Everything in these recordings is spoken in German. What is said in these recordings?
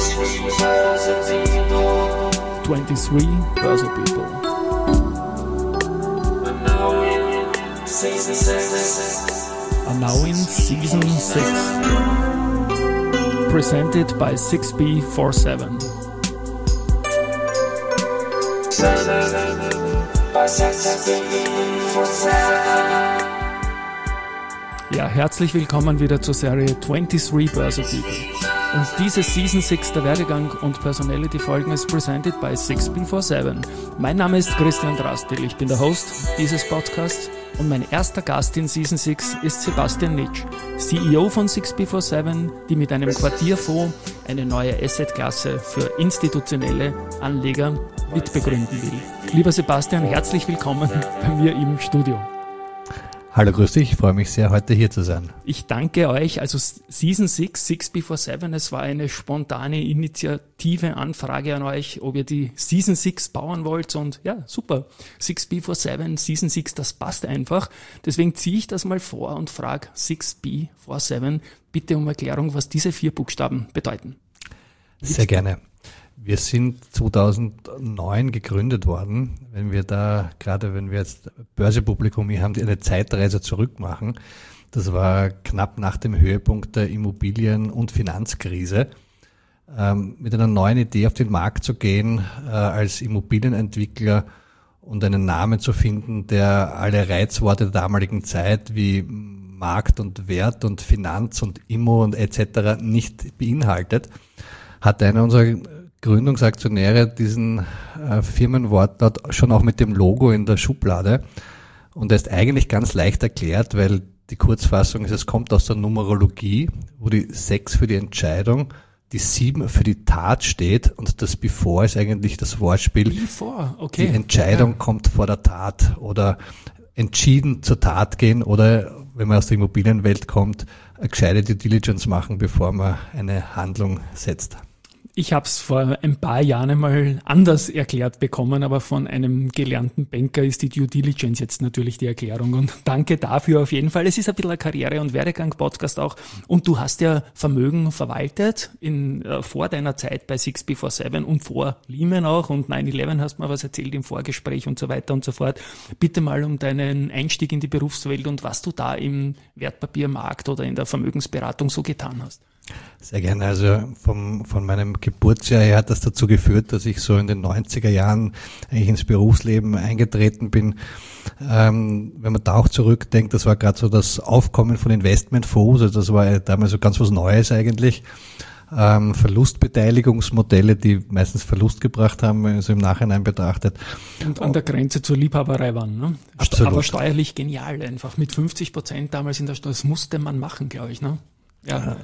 23 Börse People. Are now in season 6. Presented by 6B47. Ja, herzlich willkommen wieder zur Serie 23 Börse People. Und diese Season 6 der Werdegang und Personality-Folgen ist presented by 6B47. Mein Name ist Christian Drastil, ich bin der Host dieses Podcasts und mein erster Gast in Season 6 ist Sebastian Nitsch, CEO von 6B47, die mit einem Quartierfonds eine neue Assetklasse für institutionelle Anleger mitbegründen will. Lieber Sebastian, herzlich willkommen bei mir im Studio. Hallo, grüß dich, ich freue mich sehr, heute hier zu sein. Ich danke euch, also Season 6, 6B47, es war eine spontane Initiative, Anfrage an euch, ob ihr die Season 6 bauen wollt und ja, super, 6B47, Season 6, das passt einfach. Deswegen ziehe ich das mal vor und frage 6B47 bitte um Erklärung, was diese 4 Buchstaben bedeuten. Sehr gerne. Wir sind 2009 gegründet worden. Wenn wir jetzt Börsepublikum hier haben, die eine Zeitreise zurück machen, das war knapp nach dem Höhepunkt der Immobilien- und Finanzkrise, mit einer neuen Idee auf den Markt zu gehen, als Immobilienentwickler und einen Namen zu finden, der alle Reizworte der damaligen Zeit wie Markt und Wert und Finanz und Immo und etc. nicht beinhaltet, hat einer unserer Gründungsaktionäre diesen Firmenwortlaut schon auch mit dem Logo in der Schublade. Und er ist eigentlich ganz leicht erklärt, weil die Kurzfassung ist, es kommt aus der Numerologie, wo die 6 für die Entscheidung, die 7 für die Tat steht und das Before ist eigentlich das Wortspiel. Before, okay. Die Entscheidung kommt vor der Tat oder entschieden zur Tat gehen oder, wenn man aus der Immobilienwelt kommt, eine gescheite Due Diligence machen, bevor man eine Handlung setzt. Ich habe es vor ein paar Jahren einmal anders erklärt bekommen, aber von einem gelernten Banker ist die Due Diligence jetzt natürlich die Erklärung und danke dafür auf jeden Fall. Es ist ein bisschen ein Karriere- und Werdegang-Podcast auch und du hast ja Vermögen verwaltet vor deiner Zeit bei 6B47 und vor Lehman auch und 9/11 hast mir was erzählt im Vorgespräch und so weiter und so fort. Bitte mal um deinen Einstieg in die Berufswelt und was du da im Wertpapiermarkt oder in der Vermögensberatung so getan hast. Sehr gerne. Also von meinem Geburtsjahr her hat das dazu geführt, dass ich so in den 90er Jahren eigentlich ins Berufsleben eingetreten bin. Wenn man da auch zurückdenkt, das war gerade so das Aufkommen von Investmentfonds, also das war damals so ganz was Neues eigentlich. Verlustbeteiligungsmodelle, die meistens Verlust gebracht haben, wenn man so im Nachhinein betrachtet. Und an der Grenze zur Liebhaberei waren, ne? Absolut. Aber steuerlich genial einfach, mit 50% damals in der Steuer, das musste man machen, glaube ich, ne? Ja.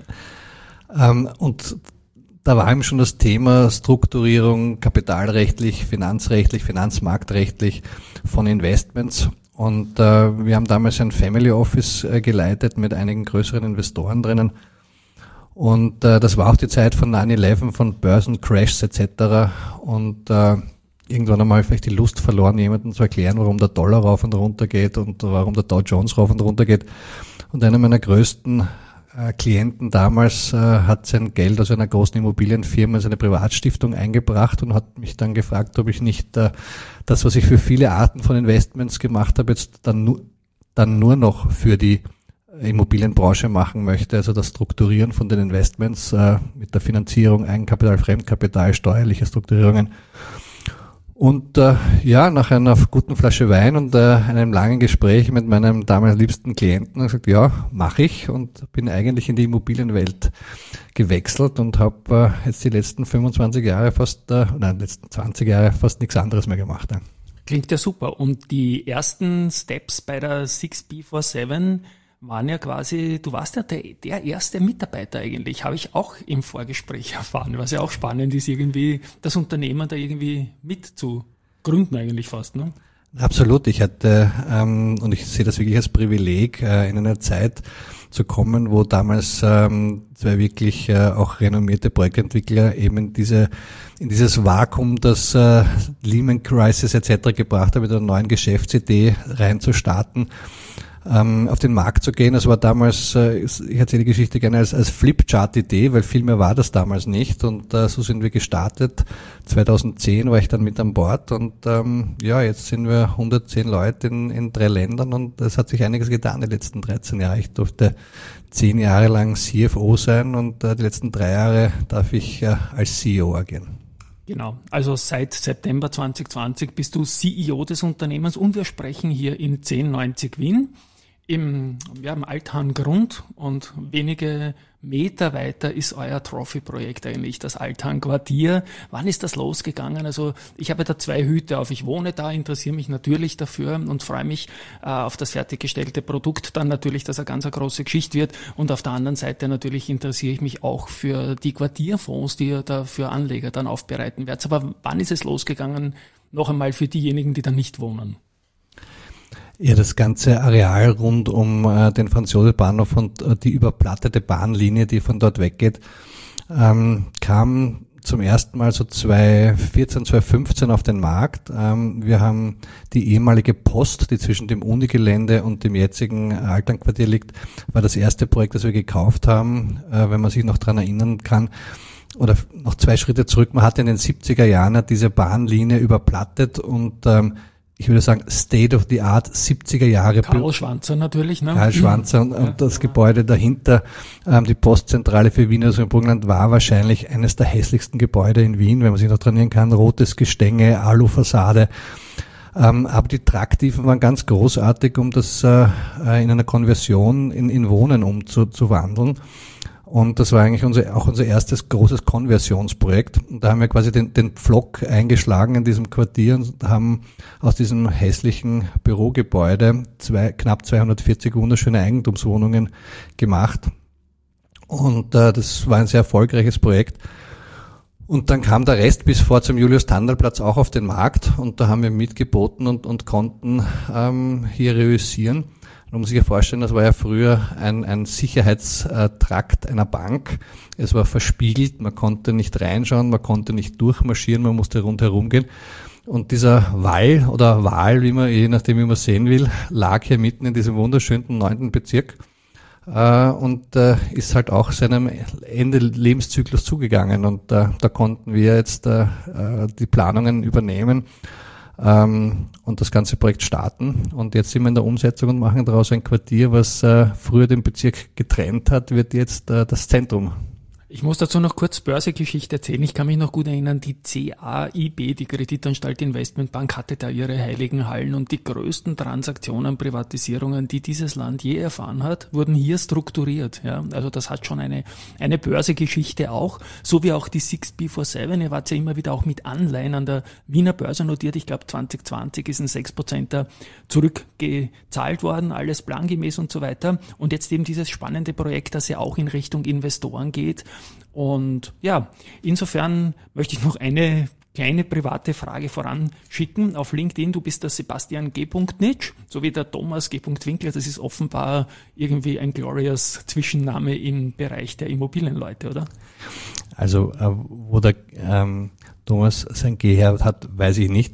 Und da war eben schon das Thema Strukturierung, kapitalrechtlich, finanzrechtlich, finanzmarktrechtlich von Investments. Und wir haben damals ein Family Office geleitet mit einigen größeren Investoren drinnen. Und das war auch die Zeit von 9/11, von Börsencrashs etc. Und irgendwann einmal vielleicht die Lust verloren, jemandem zu erklären, warum der Dollar rauf und runter geht und warum der Dow Jones rauf und runter geht. Und einer meiner größten Klienten damals hat sein Geld aus einer großen Immobilienfirma in seine Privatstiftung eingebracht und hat mich dann gefragt, ob ich nicht das, was ich für viele Arten von Investments gemacht habe, jetzt dann nur noch für die Immobilienbranche machen möchte, also das Strukturieren von den Investments mit der Finanzierung, Eigenkapital, Fremdkapital, steuerliche Strukturierungen. Und nach einer guten Flasche Wein und einem langen Gespräch mit meinem damals liebsten Klienten habe ich gesagt, ja, mache ich und bin eigentlich in die Immobilienwelt gewechselt und habe jetzt die letzten 20 Jahre fast nichts anderes mehr gemacht. Ne? Klingt ja super. Und die ersten Steps bei der 6B47 waren ja quasi, du warst ja der erste Mitarbeiter eigentlich, habe ich auch im Vorgespräch erfahren, was ja auch spannend ist, irgendwie das Unternehmen da irgendwie mit zu gründen eigentlich fast, ne? Absolut, ich hatte, und ich sehe das wirklich als Privileg, in einer Zeit zu kommen, wo damals zwei wirklich auch renommierte Projektentwickler eben in dieses Vakuum, das Lehman Crisis etc. gebracht hat, mit einer neuen Geschäftsidee reinzustarten, auf den Markt zu gehen. Das war damals, ich erzähle die Geschichte gerne als Flipchart-Idee, weil viel mehr war das damals nicht. Und so sind wir gestartet. 2010 war ich dann mit an Bord und jetzt sind wir 110 Leute in 3 Ländern und es hat sich einiges getan die letzten 13 Jahre. Ich durfte 10 Jahre lang CFO sein und die letzten 3 Jahre darf ich als CEO agieren. Genau, also seit September 2020 bist du CEO des Unternehmens und wir sprechen hier in 1090 Wien im Althang-Grund und wenige Meter weiter ist euer Trophy-Projekt eigentlich, das Althang-Quartier. Wann ist das losgegangen? Also ich habe da 2 Hüte auf. Ich wohne da, interessiere mich natürlich dafür und freue mich auf das fertiggestellte Produkt. Dann natürlich, dass eine ganz große Geschichte wird. Und auf der anderen Seite natürlich interessiere ich mich auch für die Quartierfonds, die ihr da für Anleger dann aufbereiten werdet. Aber wann ist es losgegangen? Noch einmal für diejenigen, die da nicht wohnen. Ja, das ganze Areal rund um den Franz-Josef-Bahnhof und die überplattete Bahnlinie, die von dort weggeht, kam zum ersten Mal so 2014, 2015 auf den Markt. Wir haben die ehemalige Post, die zwischen dem Uni-Gelände und dem jetzigen Althang-Quartier liegt, war das erste Projekt, das wir gekauft haben, wenn man sich noch dran erinnern kann. Oder noch 2 Schritte zurück. Man hatte in den 70er Jahren diese Bahnlinie überplattet und ich würde sagen, State of the Art, 70er Jahre. Karl Schwanzer natürlich, ne? Karl Schwanzer und das Gebäude dahinter, die Postzentrale für Wien, also im Burgenland, war wahrscheinlich eines der hässlichsten Gebäude in Wien, wenn man sich noch dran erinnern kann, rotes Gestänge, Alufassade. Aber die Traktiven waren ganz großartig, um das in einer Konversion in Wohnen umzuwandeln. Und das war eigentlich unser erstes großes Konversionsprojekt. Und da haben wir quasi den Pflock eingeschlagen in diesem Quartier und haben aus diesem hässlichen Bürogebäude knapp 240 wunderschöne Eigentumswohnungen gemacht. Und das war ein sehr erfolgreiches Projekt. Und dann kam der Rest bis vor zum Julius-Tandl-Platz auch auf den Markt. Und da haben wir mitgeboten und konnten hier reüssieren. Man muss sich ja vorstellen, das war ja früher ein Sicherheitstrakt einer Bank. Es war verspiegelt, man konnte nicht reinschauen, man konnte nicht durchmarschieren, man musste rundherum gehen. Und dieser Wall oder Wal, je nachdem wie man sehen will, lag hier mitten in diesem wunderschönen 9. Bezirk und ist halt auch seinem Ende Lebenszyklus zugegangen. Und da konnten wir jetzt die Planungen übernehmen und das ganze Projekt starten. Und jetzt sind wir in der Umsetzung und machen daraus ein Quartier, was früher den Bezirk getrennt hat, wird jetzt das Zentrum. Ich muss dazu noch kurz Börsegeschichte erzählen. Ich kann mich noch gut erinnern, die CAIB, die Kreditanstalt Investmentbank, hatte da ihre heiligen Hallen und die größten Transaktionen, Privatisierungen, die dieses Land je erfahren hat, wurden hier strukturiert. Ja, also das hat schon eine Börsegeschichte auch, so wie auch die 6B47. Ihr wart ja immer wieder auch mit Anleihen an der Wiener Börse notiert. Ich glaube 2020 ist ein 6% zurückgezahlt worden, alles plangemäß und so weiter. Und jetzt eben dieses spannende Projekt, das ja auch in Richtung Investoren geht. Und ja, insofern möchte ich noch eine kleine private Frage voranschicken. Auf LinkedIn, du bist der Sebastian G. Nitsch, sowie der Thomas G. Winkler. Das ist offenbar irgendwie ein glorious Zwischenname im Bereich der Immobilienleute, oder? Also, wo der Thomas sein G her hat, weiß ich nicht.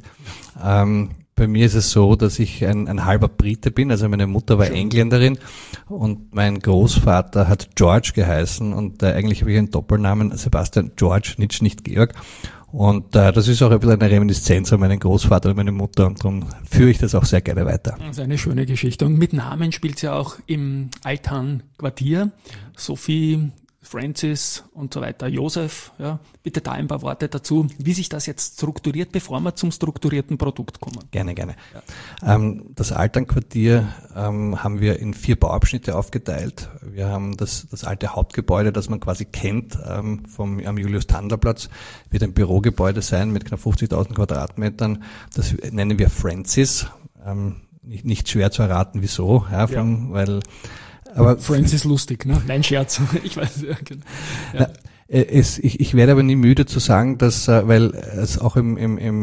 Bei mir ist es so, dass ich ein halber Brite bin, also meine Mutter war Engländerin und mein Großvater hat George geheißen und eigentlich habe ich einen Doppelnamen, Sebastian George Nitsch, nicht Georg. Und das ist auch ein bisschen eine Reminiszenz an meinen Großvater und meine Mutter und darum führe ich das auch sehr gerne weiter. Das ist eine schöne Geschichte. Und mit Namen spielt es ja auch im Althang-Quartier. Sophie, Francis und so weiter, Josef, ja, bitte da ein paar Worte dazu, wie sich das jetzt strukturiert, bevor wir zum strukturierten Produkt kommen. Gerne. Ja. Das Althang-Quartier haben wir in 4 Bauabschnitte aufgeteilt. Wir haben das alte Hauptgebäude, das man quasi kennt, am Julius-Tandl-Platz, wird ein Bürogebäude sein mit knapp 50.000 Quadratmetern. Das nennen wir Francis. Nicht schwer zu erraten, wieso, ja, weil aber Francis lustig, ne? Nein, Scherz. Ich weiß. Ja. Ich werde aber nie müde zu sagen, dass, weil es auch im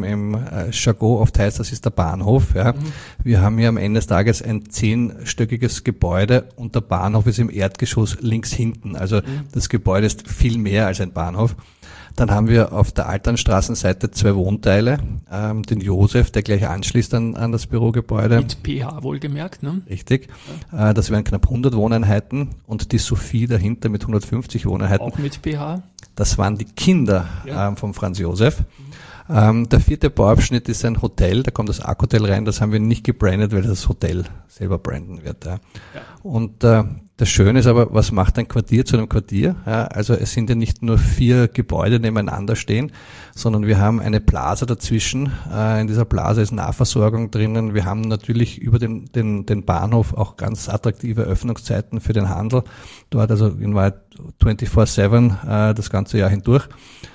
Jargon oft heißt, das ist der Bahnhof. Ja. Wir haben hier am Ende des Tages ein 10-stöckiges Gebäude und der Bahnhof ist im Erdgeschoss links hinten. Also das Gebäude ist viel mehr als ein Bahnhof. Dann haben wir auf der Alternstraßenseite 2 Wohnteile, den Josef, der gleich anschließt an das Bürogebäude. Mit PH wohlgemerkt, ne? Richtig. Das wären knapp 100 Wohneinheiten und die Sophie dahinter mit 150 Wohneinheiten. Auch mit PH? Das waren die Kinder vom Franz Josef. Der 4. Bauabschnitt ist ein Hotel, da kommt das Arc-Hotel rein, das haben wir nicht gebrandet, weil das Hotel selber branden wird. Ja. Und das Schöne ist aber, was macht ein Quartier zu einem Quartier? Ja, also es sind ja nicht nur 4 Gebäude nebeneinander stehen, sondern wir haben eine Plaza dazwischen. In dieser Plaza ist Nahversorgung drinnen. Wir haben natürlich über den Bahnhof auch ganz attraktive Öffnungszeiten für den Handel. Dort also in Wahrheit 24/7 das ganze Jahr hindurch.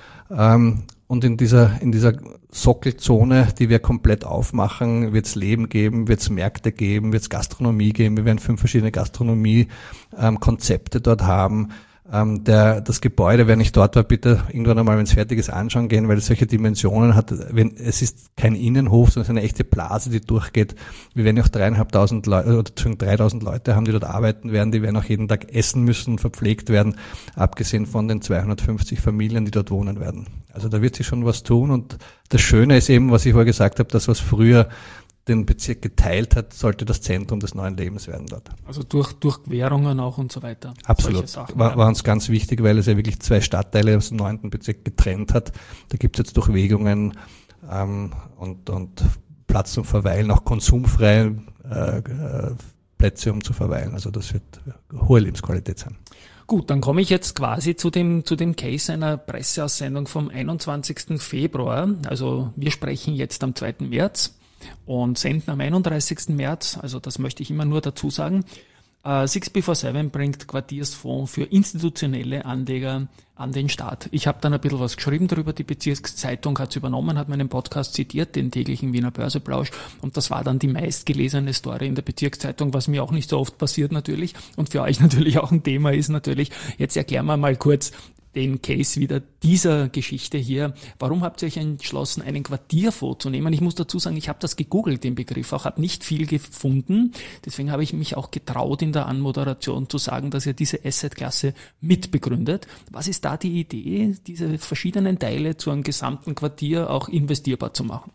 Und in dieser Sockelzone, die wir komplett aufmachen, wird es Leben geben, wird es Märkte geben, wird es Gastronomie geben. Wir werden 5 verschiedene Gastronomie-Konzepte dort haben. Das Gebäude, wer nicht dort war, bitte irgendwann einmal, wenn es fertig ist, anschauen gehen, weil es solche Dimensionen hat. Es ist kein Innenhof, sondern es ist eine echte Blase, die durchgeht. Wir werden auch 3.500 Leute oder 3.000 Leute haben, die dort arbeiten werden. Die werden auch jeden Tag essen müssen, verpflegt werden, abgesehen von den 250 Familien, die dort wohnen werden. Also da wird sich schon was tun. Und das Schöne ist eben, was ich vorher gesagt habe, das, was früher den Bezirk geteilt hat, sollte das Zentrum des neuen Lebens werden dort. Also durch Querungen auch und so weiter. Absolut. War uns ganz wichtig, weil es ja wirklich 2 Stadtteile aus dem 9. Bezirk getrennt hat. Da gibt es jetzt Durchwegungen und Platz zum Verweilen, auch konsumfreie Plätze, um zu verweilen. Also das wird hohe Lebensqualität sein. Gut, dann komme ich jetzt quasi zu dem Case einer Presseaussendung vom 21. Februar. Also wir sprechen jetzt am 2. März. Und senden am 31. März, also das möchte ich immer nur dazu sagen. 6B47 bringt Quartiersfonds für institutionelle Anleger an den Start. Ich habe dann ein bisschen was geschrieben darüber, die Bezirkszeitung hat es übernommen, hat meinen Podcast zitiert, den täglichen Wiener Börseplausch, und das war dann die meistgelesene Story in der Bezirkszeitung, was mir auch nicht so oft passiert natürlich und für euch natürlich auch ein Thema ist natürlich. Jetzt erklären wir mal kurz den Case wieder dieser Geschichte hier. Warum habt ihr euch entschlossen, einen Quartierfonds zu nehmen? Ich muss dazu sagen, ich habe das gegoogelt, den Begriff auch, habe nicht viel gefunden. Deswegen habe ich mich auch getraut, in der Anmoderation zu sagen, dass ihr diese Assetklasse mitbegründet. Was ist da die Idee, diese verschiedenen Teile zu einem gesamten Quartier auch investierbar zu machen?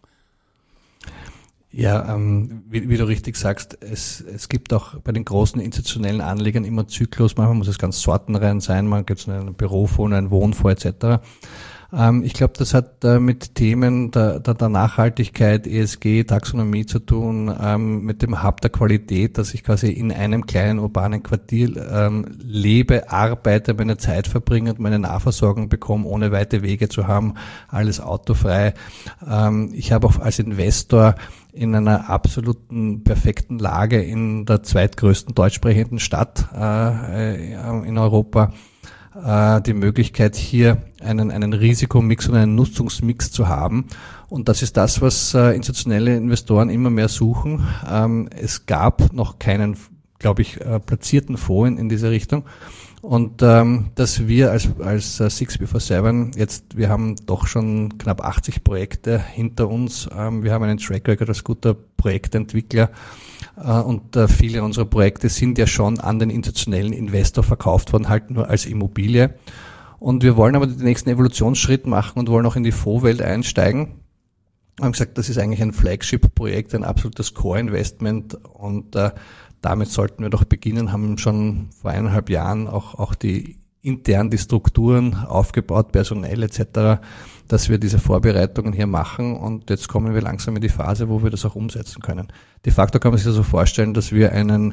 Ja, wie du richtig sagst, es gibt auch bei den großen institutionellen Anlegern immer Zyklus. Manchmal muss es ganz sortenrein sein, man gibt es einen Bürofonds, einen Wohnfonds etc. Ich glaube, das hat mit Themen der Nachhaltigkeit, ESG, Taxonomie zu tun, mit dem Hub der Qualität, dass ich quasi in einem kleinen urbanen Quartier lebe, arbeite, meine Zeit verbringe und meine Nahversorgung bekomme, ohne weite Wege zu haben, alles autofrei. Ich habe auch als Investor in einer absoluten perfekten Lage in der zweitgrößten deutschsprechenden Stadt in Europa die Möglichkeit, hier einen Risikomix und einen Nutzungsmix zu haben. Und das ist das, was institutionelle Investoren immer mehr suchen. Es gab noch keinen, glaube ich, platzierten Fonds in diese Richtung. Und dass wir als 6B47 jetzt, wir haben doch schon knapp 80 Projekte hinter uns. Wir haben einen Track Record als guter Projektentwickler. Und viele unserer Projekte sind ja schon an den institutionellen Investor verkauft worden, halt nur als Immobilie. Und wir wollen aber den nächsten Evolutionsschritt machen und wollen auch in die Fondswelt einsteigen. Wir haben gesagt, das ist eigentlich ein Flagship-Projekt, ein absolutes Core-Investment und damit sollten wir doch beginnen, haben schon vor 1,5 Jahren auch die Strukturen aufgebaut, personell etc., dass wir diese Vorbereitungen hier machen und jetzt kommen wir langsam in die Phase, wo wir das auch umsetzen können. De facto kann man sich das so vorstellen, dass wir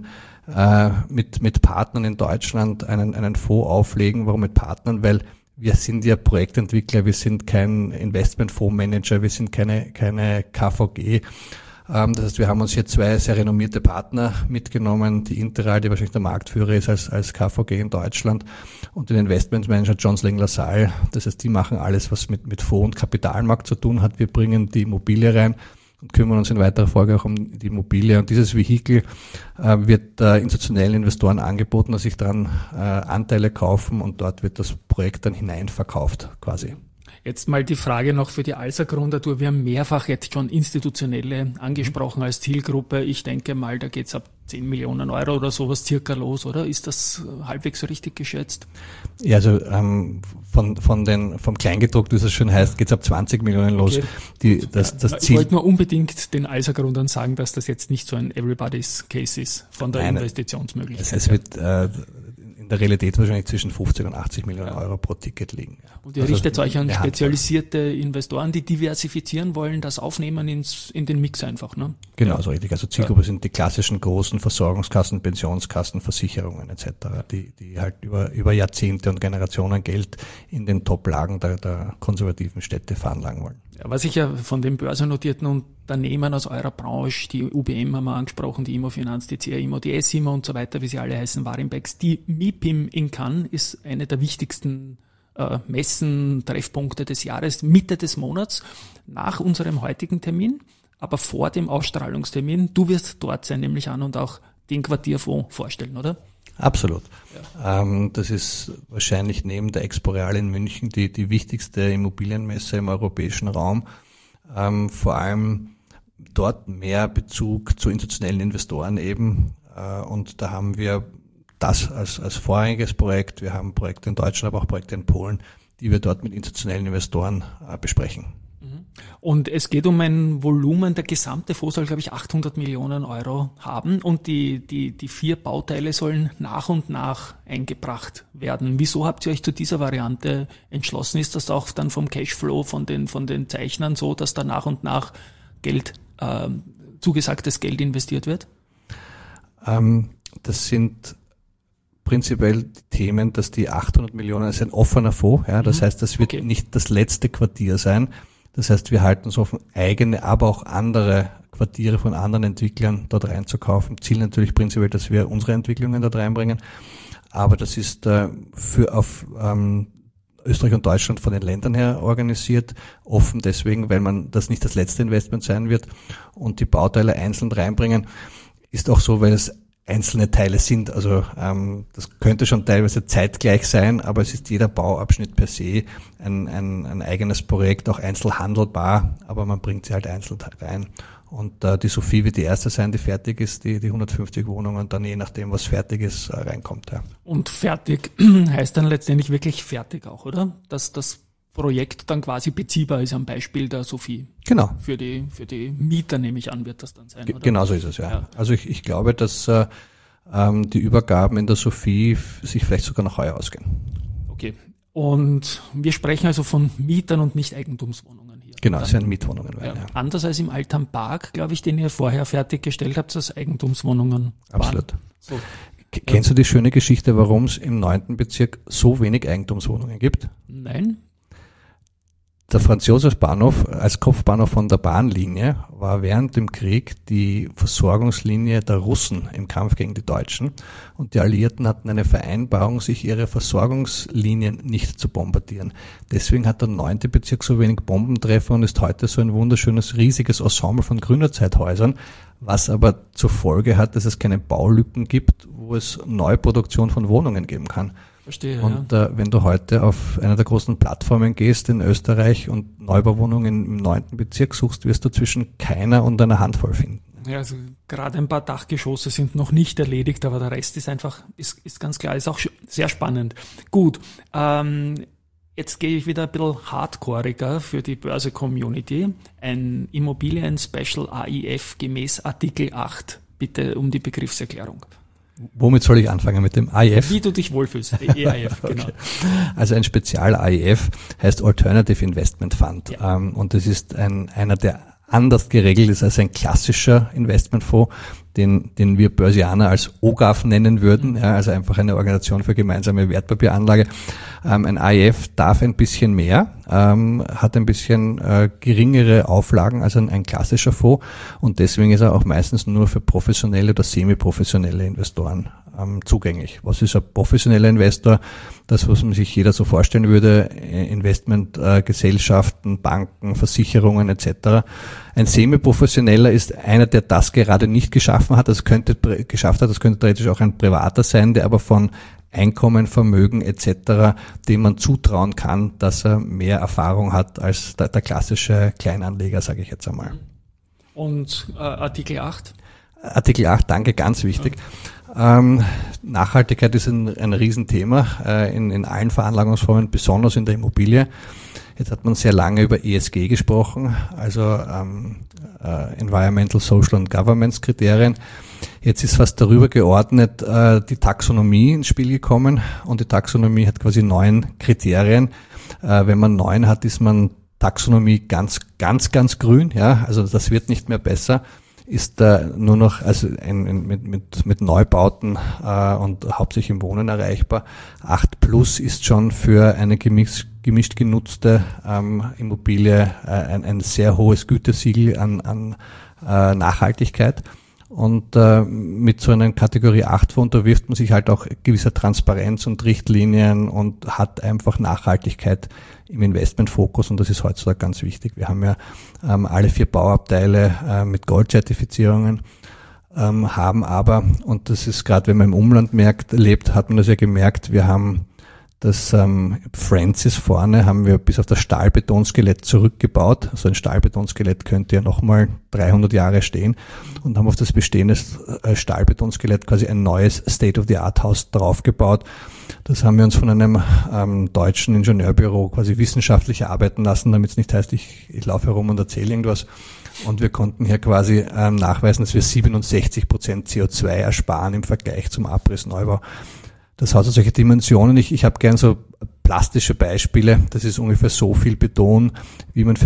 mit Partnern in Deutschland einen Fonds auflegen. Warum mit Partnern? Weil wir sind ja Projektentwickler, wir sind kein Investmentfondsmanager, wir sind keine KVG. Das heißt, wir haben uns hier 2 sehr renommierte Partner mitgenommen, die Interal, die wahrscheinlich der Marktführer ist als KVG in Deutschland, und den Investmentmanager John Sling LaSalle. Das heißt, die machen alles, was mit Fonds- und Kapitalmarkt zu tun hat. Wir bringen die Immobilie rein und kümmern uns in weiterer Folge auch um die Immobilie. Und dieses Vehikel wird institutionellen Investoren angeboten, dass sich daran Anteile kaufen und dort wird das Projekt dann hineinverkauft quasi. Jetzt mal die Frage noch für die Alsa-Gründertour. Wir haben mehrfach jetzt schon Institutionelle angesprochen als Zielgruppe. Ich denke mal, da geht's ab 10 Millionen Euro oder sowas circa los, oder? Ist das halbwegs richtig geschätzt? Ja, also vom Kleingedruckten, wie es schon heißt, geht's ab 20 Millionen los. Okay. Ich wollte nur unbedingt den Alsa-Gründern sagen, dass das jetzt nicht so ein Everybody's Case ist von der Investitionsmöglichkeit. Es wird in der Realität wahrscheinlich zwischen 50 und 80 Millionen Euro pro Ticket liegen. Und ihr richtet euch an spezialisierte Investoren, die diversifizieren wollen, das aufnehmen in den Mix einfach, ne? Genau, so richtig. Also Zielgruppe sind die klassischen großen Versorgungskassen, Pensionskassen, Versicherungen etc., die halt über Jahrzehnte und Generationen Geld in den Top-Lagen der konservativen Städte veranlagen wollen. Ja, was ich ja von den börsennotierten Unternehmen aus eurer Branche, die UBM haben wir angesprochen, die Immofinanz, die CA-Immo, die S-Immo und so weiter, wie sie alle heißen, Warimbex, die MIPIM in Cannes ist eine der wichtigsten Messen, Treffpunkte des Jahres, Mitte des Monats, nach unserem heutigen Termin, aber vor dem Ausstrahlungstermin. Du wirst dort sein, nämlich an und auch den Quartierfonds vorstellen, oder? Absolut. Ja. Das ist wahrscheinlich neben der Expo Real in München die wichtigste Immobilienmesse im europäischen Raum. Vor allem dort mehr Bezug zu institutionellen Investoren eben. Und da haben wir das als vorrangiges Projekt. Wir haben Projekte in Deutschland, aber auch Projekte in Polen, die wir dort mit institutionellen Investoren besprechen. Und es geht um ein Volumen, der gesamte Fonds soll, glaube ich, 800 Millionen Euro haben und die 4 Bauteile sollen nach und nach eingebracht werden. Wieso habt ihr euch zu dieser Variante entschlossen? Ist das auch dann vom Cashflow von den Zeichnern so, dass da nach und nach zugesagtes Geld investiert wird? Das sind prinzipiell die Themen, dass die 800 Millionen ist ein offener Fonds. Ja, das heißt, das wird nicht das letzte Quartier sein. Das heißt, wir halten uns offen, eigene, aber auch andere Quartiere von anderen Entwicklern dort reinzukaufen. Ziel natürlich prinzipiell, dass wir unsere Entwicklungen dort reinbringen. Aber das ist auf Österreich und Deutschland von den Ländern her organisiert. Offen deswegen, weil das nicht das letzte Investment sein wird. Und die Bauteile einzeln reinbringen ist auch so, weil es einzelne Teile sind. Also das könnte schon teilweise zeitgleich sein, aber es ist jeder Bauabschnitt per se ein eigenes Projekt, auch einzeln handelbar, aber man bringt sie halt einzeln rein. Und die Sophie wird die erste sein, die fertig ist, die 150 Wohnungen, dann je nachdem, was fertig ist, reinkommt. Ja. Und fertig heißt dann letztendlich wirklich fertig auch, oder? Dass das Projekt dann quasi beziehbar ist am Beispiel der Sophie. Genau. Für die Mieter, nehme ich an, wird das dann sein, oder? Genau so ist es, ja. Also ich glaube, dass die Übergaben in der Sophie sich vielleicht sogar noch heuer ausgehen. Okay. Und wir sprechen also von Mietern und nicht Eigentumswohnungen hier. Genau, es sind Mietwohnungen. Ja. Anders als im Altan Park, glaube ich, den ihr vorher fertiggestellt habt, dass Eigentumswohnungen Absolut. So. Kennst du die schöne Geschichte, warum es im 9. Bezirk so wenig Eigentumswohnungen gibt? Nein. Der Franz-Josefs-Bahnhof als Kopfbahnhof von der Bahnlinie war während dem Krieg die Versorgungslinie der Russen im Kampf gegen die Deutschen. Und die Alliierten hatten eine Vereinbarung, sich ihre Versorgungslinien nicht zu bombardieren. Deswegen hat der 9. Bezirk so wenig Bombentreffer und ist heute so ein wunderschönes, riesiges Ensemble von Gründerzeithäusern, was aber zur Folge hat, dass es keine Baulücken gibt, wo es Neuproduktion von Wohnungen geben kann. Verstehe, und wenn du heute auf einer der großen Plattformen gehst in Österreich und Neubauwohnungen im 9. Bezirk suchst, wirst du zwischen keiner und einer Handvoll finden. Ja, also gerade ein paar Dachgeschosse sind noch nicht erledigt, aber der Rest ist einfach, ist ganz klar, ist auch sehr spannend. Gut, jetzt gehe ich wieder ein bisschen hardcoreiger für die Börse-Community. Ein Immobilien-Special AIF gemäß Artikel 8. Bitte um die Begriffserklärung. Womit soll ich anfangen? Mit dem AIF? Wie du dich wohlfühlst, EIF, genau. Okay. Also ein Spezial-AIF heißt Alternative Investment Fund. Ja. Und das ist einer, der anders geregelt ist als ein klassischer Investmentfonds, den wir Börsianer als OGAF nennen würden, ja, also einfach eine Organisation für gemeinsame Wertpapieranlage. Ein AIF darf ein bisschen mehr, hat ein bisschen geringere Auflagen als ein klassischer Fonds und deswegen ist er auch meistens nur für professionelle oder semi-professionelle Investoren zugänglich. Was ist ein professioneller Investor? Das, was man sich jeder so vorstellen würde, Investmentgesellschaften, Banken, Versicherungen etc. Ein semi-professioneller ist einer, der das gerade nicht geschafft hat. Das könnte theoretisch auch ein Privater sein, der aber von Einkommen, Vermögen etc., dem man zutrauen kann, dass er mehr Erfahrung hat als der klassische Kleinanleger, sage ich jetzt einmal. Und Artikel 8? Artikel 8, danke, ganz wichtig. Nachhaltigkeit ist ein Riesenthema in allen Veranlagungsformen, besonders in der Immobilie. Jetzt hat man sehr lange über ESG gesprochen, also Environmental, Social and Governance Kriterien. Jetzt ist fast darüber geordnet die Taxonomie ins Spiel gekommen und die Taxonomie hat quasi 9 Kriterien. Wenn man 9 hat, ist man Taxonomie ganz grün, ja, also das wird nicht mehr besser. Ist nur noch also mit Neubauten und hauptsächlich im Wohnen erreichbar. 8+ ist schon für eine gemischt genutzte Immobilie ein sehr hohes Gütesiegel an Nachhaltigkeit. Und mit so einem Kategorie 8 unterwirft man sich halt auch gewisser Transparenz und Richtlinien und hat einfach Nachhaltigkeit im Investmentfokus und das ist heutzutage ganz wichtig. Wir haben ja alle 4 Bauabteile mit Gold-Zertifizierungen, haben aber, und das ist gerade, wenn man im Umland lebt, hat man das ja gemerkt, wir haben das Francis vorne haben wir bis auf das Stahlbetonskelett zurückgebaut. So ein Stahlbetonskelett könnte ja nochmal 300 Jahre stehen und haben auf das bestehende Stahlbetonskelett quasi ein neues State-of-the-Art-Haus draufgebaut. Das haben wir uns von einem deutschen Ingenieurbüro quasi wissenschaftlich erarbeiten lassen, damit es nicht heißt, ich laufe herum und erzähle irgendwas. Und wir konnten hier quasi nachweisen, dass wir 67% CO2 ersparen im Vergleich zum Abrissneubau. Das hat solche Dimensionen. Ich habe gern so plastische Beispiele. Das ist ungefähr so viel Beton, wie man für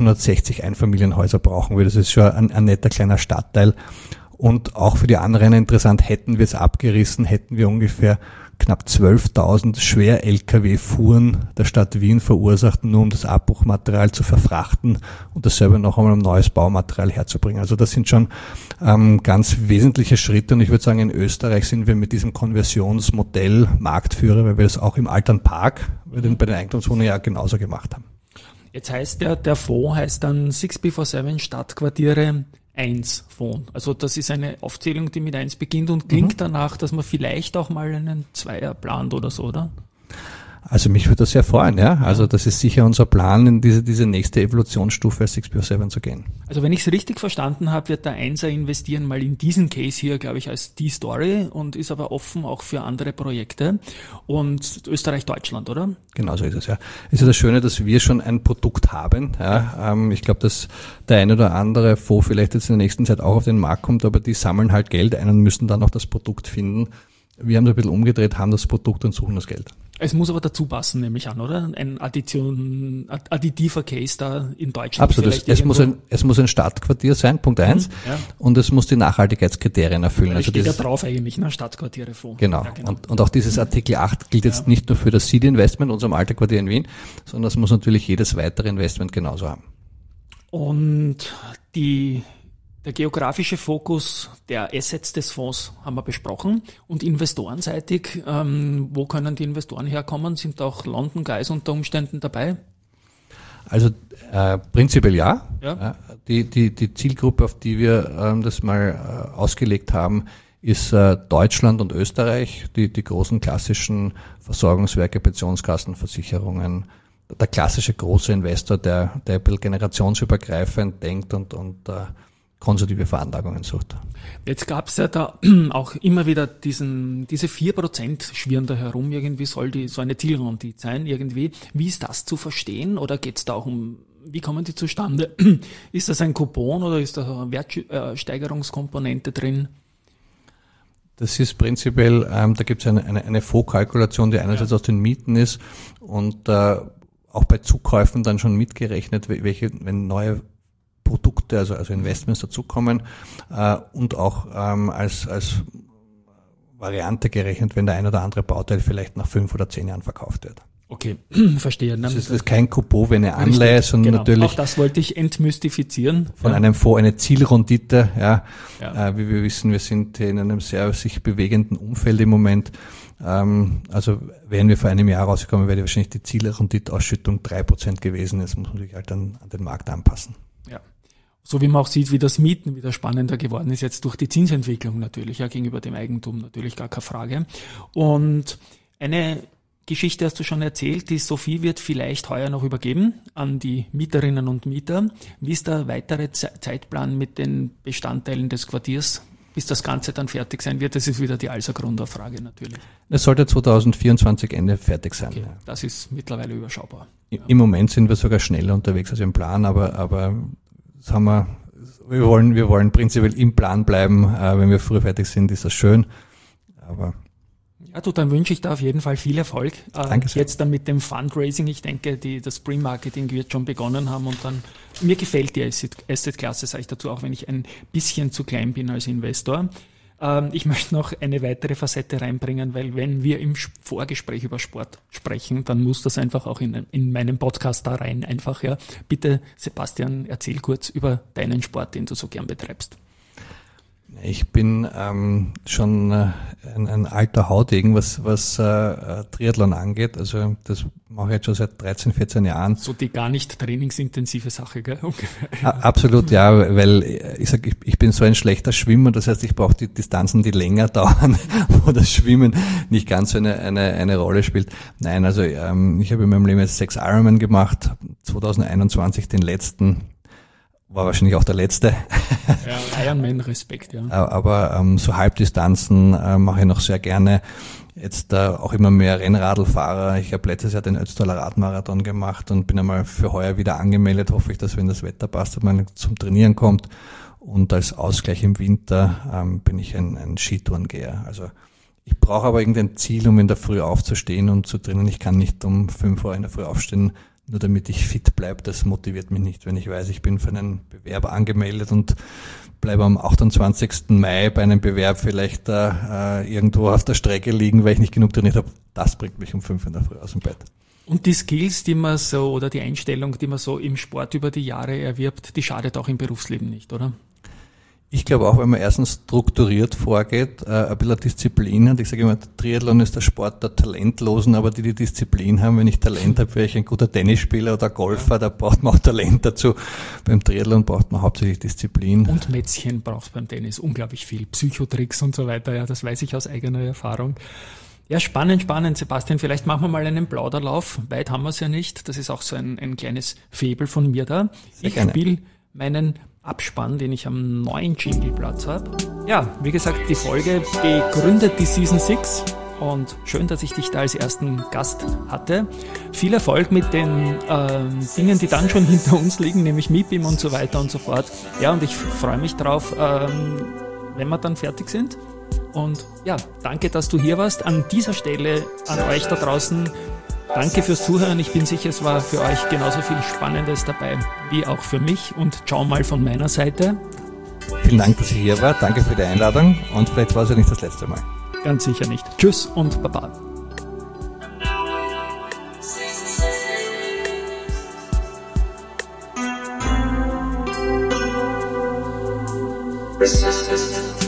660 Einfamilienhäuser brauchen würde. Das ist schon ein netter kleiner Stadtteil. Und auch für die anderen interessant, hätten wir es abgerissen, hätten wir ungefähr knapp 12.000 Schwer-Lkw-Fuhren der Stadt Wien verursacht, nur um das Abbruchmaterial zu verfrachten und dasselbe noch einmal um neues Baumaterial herzubringen. Also das sind schon ganz wesentliche Schritte und ich würde sagen, in Österreich sind wir mit diesem Konversionsmodell Marktführer, weil wir das auch im Altern Park bei den Eigentumswohnungen ja genauso gemacht haben. Jetzt heißt der Fonds heißt dann 6B47 Stadtquartiere 1 Fonds. Also das ist eine Aufzählung, die mit 1 beginnt und klingt danach, dass man vielleicht auch mal einen Zweier plant oder so, oder? Also mich würde das sehr freuen, ja. Also das ist sicher unser Plan, in diese nächste Evolutionsstufe 6B47 zu gehen. Also wenn ich es richtig verstanden habe, wird der Einser investieren mal in diesen Case hier, glaube ich, als die Story und ist aber offen auch für andere Projekte und Österreich-Deutschland, oder? Genau so ist es, ja. Es ist das Schöne, dass wir schon ein Produkt haben. Ja. Ich glaube, dass der eine oder andere Fonds vielleicht jetzt in der nächsten Zeit auch auf den Markt kommt, aber die sammeln halt Geld ein und müssen dann auch das Produkt finden. Wir haben das ein bisschen umgedreht, haben das Produkt und suchen das Geld. Es muss aber dazu passen, nehme ich an, oder? Ein additiver Case da in Deutschland. Absolut. Es muss ein Stadtquartier sein, Punkt 1. Ja. Und es muss die Nachhaltigkeitskriterien erfüllen. Also steht ja drauf eigentlich, ne? Stadtquartiere-Fonds. Genau. Ja, genau. Und auch dieses Artikel 8 gilt jetzt nicht nur für das Seed-Investment, unserem Alterquartier in Wien, sondern das muss natürlich jedes weitere Investment genauso haben. Und der geografische Fokus der Assets des Fonds haben wir besprochen und investorenseitig, wo können die Investoren herkommen? Sind auch London Guys unter Umständen dabei? Also prinzipiell ja. Die Zielgruppe, auf die wir das mal ausgelegt haben, ist Deutschland und Österreich, die großen klassischen Versorgungswerke, Pensionskassen, Versicherungen, der klassische große Investor, der ein bisschen generationsübergreifend denkt und konservative Veranlagungen sucht. Jetzt gab es ja da auch immer wieder diese 4% schwirren da herum, irgendwie soll so eine Zielrendite sein, irgendwie. Wie ist das zu verstehen oder geht es da auch wie kommen die zustande? Ist das ein Coupon oder ist da eine Wertsteigerungskomponente drin? Das ist prinzipiell, da gibt es eine Fondskalkulation, die einerseits aus den Mieten ist und auch bei Zukäufen dann schon mitgerechnet, wenn neue Produkte, also Investments dazukommen und auch als Variante gerechnet, wenn der ein oder andere Bauteil vielleicht nach 5 oder 10 Jahren verkauft wird. Okay, verstehe. Das ist kein Coupon wie eine Anleihe, sondern genau. Natürlich auch das wollte ich entmystifizieren. Von einem Fonds eine Zielrendite. Wie wir wissen, wir sind in einem sehr sich bewegenden Umfeld im Moment. Also wären wir vor einem Jahr rausgekommen, wäre wahrscheinlich die Zielrendite-Ausschüttung 3% gewesen. Jetzt muss man sich halt dann an den Markt anpassen. Ja. So wie man auch sieht, wie das Mieten wieder spannender geworden ist, jetzt durch die Zinsentwicklung natürlich, ja, gegenüber dem Eigentum natürlich gar keine Frage. Und eine Geschichte hast du schon erzählt, die Sophie wird vielleicht heuer noch übergeben an die Mieterinnen und Mieter. Wie ist der weitere Zeitplan mit den Bestandteilen des Quartiers, bis das Ganze dann fertig sein wird? Das ist wieder die Alsergrunderfrage natürlich. Es sollte 2024 Ende fertig sein. Okay, das ist mittlerweile überschaubar. Im Moment sind wir sogar schneller unterwegs als im Plan, aber das haben wir wollen prinzipiell im Plan bleiben. Wenn wir früh fertig sind, ist das schön. Aber ja, du, dann wünsche ich da auf jeden Fall viel Erfolg. Danke sehr. Jetzt dann mit dem Fundraising. Ich denke, das Pre-Marketing wird schon begonnen haben und dann, mir gefällt die Asset-Klasse, sage ich dazu, auch wenn ich ein bisschen zu klein bin als Investor. Ich möchte noch eine weitere Facette reinbringen, weil wenn wir im Vorgespräch über Sport sprechen, dann muss das einfach auch in meinem Podcast da rein einfach, ja. Bitte, Sebastian, erzähl kurz über deinen Sport, den du so gern betreibst. Ich bin schon ein alter Haudegen, was Triathlon angeht. Also das mache ich jetzt schon seit 13, 14 Jahren. So die gar nicht trainingsintensive Sache, gell? Ungefähr. Absolut, ja, weil ich bin so ein schlechter Schwimmer. Das heißt, ich brauche die Distanzen, die länger dauern, wo das Schwimmen nicht ganz so eine Rolle spielt. Nein, also ich habe in meinem Leben jetzt 6 Ironman gemacht, 2021 den letzten. War wahrscheinlich auch der letzte. Ja, Ironman, Respekt, ja. Aber so Halbdistanzen mache ich noch sehr gerne. Jetzt auch immer mehr Rennradlfahrer. Ich habe letztes Jahr den Ötztaler Radmarathon gemacht und bin einmal für heuer wieder angemeldet. Hoffe ich, dass wenn das Wetter passt, dass man zum Trainieren kommt. Und als Ausgleich im Winter bin ich ein Skitourengeher. Also ich brauche aber irgendein Ziel, um in der Früh aufzustehen und zu trainieren. Ich kann nicht um 5 Uhr in der Früh aufstehen, nur damit ich fit bleibe. Das motiviert mich nicht, wenn ich weiß, ich bin für einen Bewerb angemeldet und bleibe am 28. Mai bei einem Bewerb vielleicht irgendwo auf der Strecke liegen, weil ich nicht genug trainiert habe. Das bringt mich um 5 in der Früh aus dem Bett. Und die Skills, die man so, oder die Einstellung, die man so im Sport über die Jahre erwirbt, die schadet auch im Berufsleben nicht, oder? Ich glaube auch, wenn man erstens strukturiert vorgeht, ein bisschen Disziplin hat. Ich sage immer, Triathlon ist der Sport der Talentlosen, aber die Disziplin haben. Wenn ich Talent habe, wäre ich ein guter Tennisspieler oder Golfer, da braucht man auch Talent dazu. Beim Triathlon braucht man hauptsächlich Disziplin. Und Mätzchen braucht beim Tennis unglaublich viel. Psychotricks und so weiter, ja, das weiß ich aus eigener Erfahrung. Ja, spannend, Sebastian. Vielleicht machen wir mal einen Plauderlauf. Weit haben wir es ja nicht. Das ist auch so ein kleines Faible von mir da. Ich spiele meinen Abspann, den ich am neuen Jingleplatz habe. Ja, wie gesagt, die Folge begründet die Season 6 und schön, dass ich dich da als ersten Gast hatte. Viel Erfolg mit den Dingen, die dann schon hinter uns liegen, nämlich MIPIM und so weiter und so fort. Ja, und ich freue mich drauf, wenn wir dann fertig sind. Und ja, danke, dass du hier warst. An dieser Stelle an euch da draußen, danke fürs Zuhören. Ich bin sicher, es war für euch genauso viel Spannendes dabei wie auch für mich. Und ciao mal von meiner Seite. Vielen Dank, dass ich hier war. Danke für die Einladung. Und vielleicht war es ja nicht das letzte Mal. Ganz sicher nicht. Tschüss und Baba. Resistance.